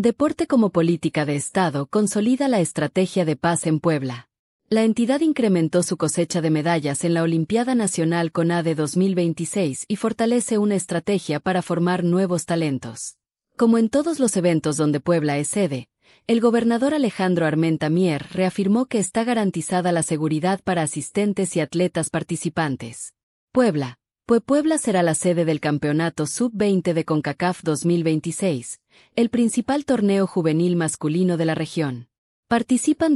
Deporte como política de Estado consolida la estrategia de paz en Puebla. La entidad incrementó su cosecha de medallas en la Olimpiada Nacional CONADE 2026 y fortalece una estrategia para formar nuevos talentos. Como en todos los eventos donde Puebla es sede, el gobernador Alejandro Armenta Mier reafirmó que está garantizada la seguridad para asistentes y atletas participantes. Puebla será la sede del Campeonato Sub-20 de CONCACAF 2026, el principal torneo juvenil masculino de la región. Participan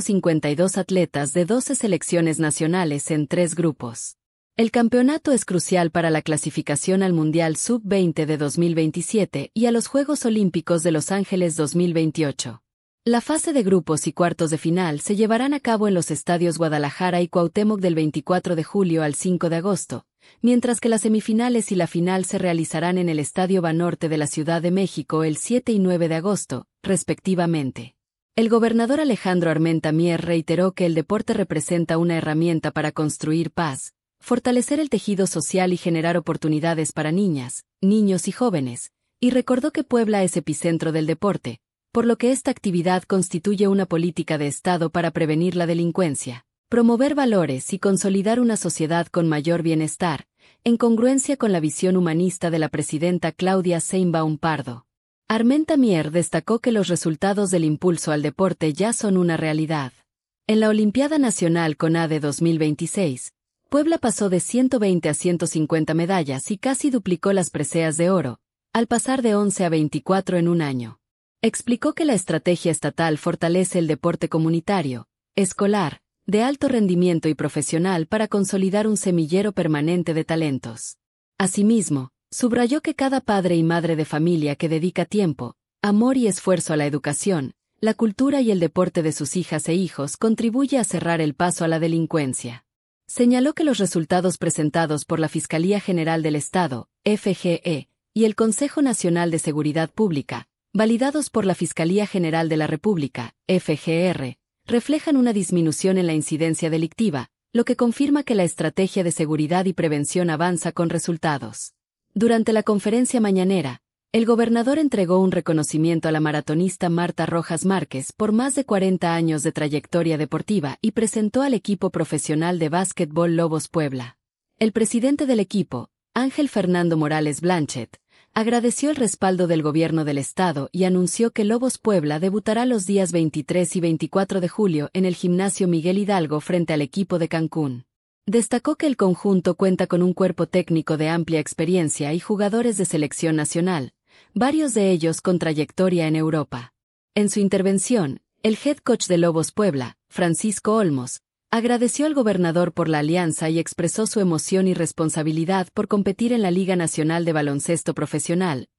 252 atletas de 12 selecciones nacionales en 3 grupos. El campeonato es crucial para la clasificación al Mundial Sub-20 de 2027 y a los Juegos Olímpicos de Los Ángeles 2028. La fase de grupos y cuartos de final se llevarán a cabo en los estadios Guadalajara y Cuauhtémoc del 24 de julio al 5 de agosto, mientras que las semifinales y la final se realizarán en el Estadio Banorte de la Ciudad de México el 7 y 9 de agosto, respectivamente. El gobernador Alejandro Armenta Mier reiteró que el deporte representa una herramienta para construir paz, fortalecer el tejido social y generar oportunidades para niñas, niños y jóvenes, y recordó que Puebla es epicentro del deporte, por lo que esta actividad constituye una política de Estado para prevenir la delincuencia, promover valores y consolidar una sociedad con mayor bienestar, en congruencia con la visión humanista de la presidenta Claudia Sheinbaum Pardo. Armenta Mier destacó que los resultados del impulso al deporte ya son una realidad. En la Olimpiada Nacional CONADE 2026, Puebla pasó de 120 a 150 medallas y casi duplicó las preseas de oro, al pasar de 11 a 24 en un año. Explicó que la estrategia estatal fortalece el deporte comunitario, escolar, de alto rendimiento y profesional para consolidar un semillero permanente de talentos. Asimismo, subrayó que cada padre y madre de familia que dedica tiempo, amor y esfuerzo a la educación, la cultura y el deporte de sus hijas e hijos contribuye a cerrar el paso a la delincuencia. Señaló que los resultados presentados por la Fiscalía General del Estado, FGE, y el Consejo Nacional de Seguridad Pública, validados por la Fiscalía General de la República, FGR, reflejan una disminución en la incidencia delictiva, lo que confirma que la estrategia de seguridad y prevención avanza con resultados. Durante la conferencia mañanera, el gobernador entregó un reconocimiento a la maratonista Marta Rojas Márquez por más de 40 años de trayectoria deportiva y presentó al equipo profesional de básquetbol Lobos Puebla. El presidente del equipo, Ángel Fernando Morales Blanchet, agradeció el respaldo del gobierno del estado y anunció que Lobos Puebla debutará los días 23 y 24 de julio en el Gimnasio Miguel Hidalgo frente al equipo de Cancún. Destacó que el conjunto cuenta con un cuerpo técnico de amplia experiencia y jugadores de selección nacional, varios de ellos con trayectoria en Europa. En su intervención, el head coach de Lobos Puebla, Francisco Olmos, agradeció al gobernador por la alianza y expresó su emoción y responsabilidad por competir en la Liga Nacional de Baloncesto Profesional,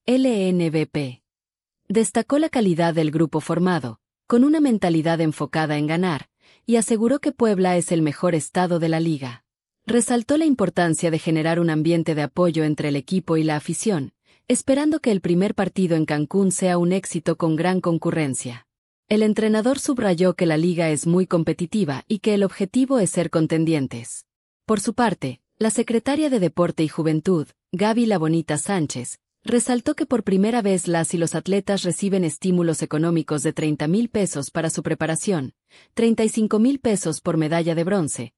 LNBP. Destacó la calidad del grupo formado, con una mentalidad enfocada en ganar, y aseguró que Puebla es el mejor estado de la liga. Resaltó la importancia de generar un ambiente de apoyo entre el equipo y la afición, esperando que el primer partido en Cancún sea un éxito con gran concurrencia. El entrenador subrayó que la liga es muy competitiva y que el objetivo es ser contendientes. Por su parte, la secretaria de Deporte y Juventud, Gaby La Bonita Sánchez, resaltó que por primera vez las y los atletas reciben estímulos económicos de 30,000 pesos para su preparación, 35,000 pesos por medalla de bronce,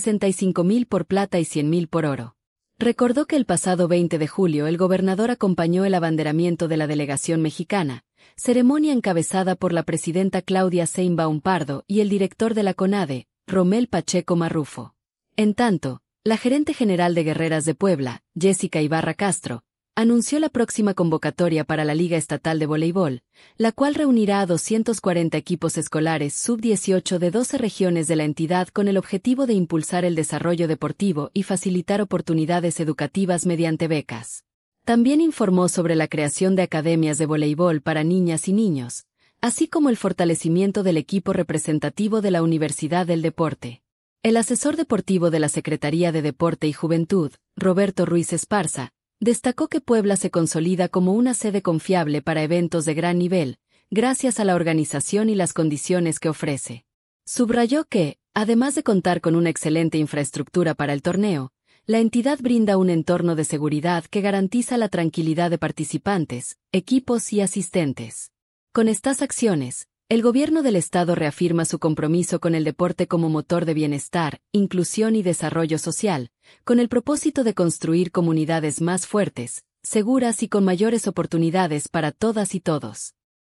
65,000 por plata y 100,000 por oro. Recordó que el pasado 20 de julio el gobernador acompañó el abanderamiento de la delegación mexicana, ceremonia encabezada por la presidenta Claudia Sheinbaum Pardo y el director de la CONADE, Romel Pacheco Marrufo. En tanto, la gerente general de Guerreras de Puebla, Jessica Ibarra Castro, anunció la próxima convocatoria para la Liga Estatal de Voleibol, la cual reunirá a 240 equipos escolares sub-18 de 12 regiones de la entidad con el objetivo de impulsar el desarrollo deportivo y facilitar oportunidades educativas mediante becas. También informó sobre la creación de academias de voleibol para niñas y niños, así como el fortalecimiento del equipo representativo de la Universidad del Deporte. El asesor deportivo de la Secretaría de Deporte y Juventud, Roberto Ruiz Esparza, destacó que Puebla se consolida como una sede confiable para eventos de gran nivel, gracias a la organización y las condiciones que ofrece. Subrayó que, además de contar con una excelente infraestructura para el torneo, la entidad brinda un entorno de seguridad que garantiza la tranquilidad de participantes, equipos y asistentes. Con estas acciones, el gobierno del Estado reafirma su compromiso con el deporte como motor de bienestar, inclusión y desarrollo social, con el propósito de construir comunidades más fuertes, seguras y con mayores oportunidades para todas y todos.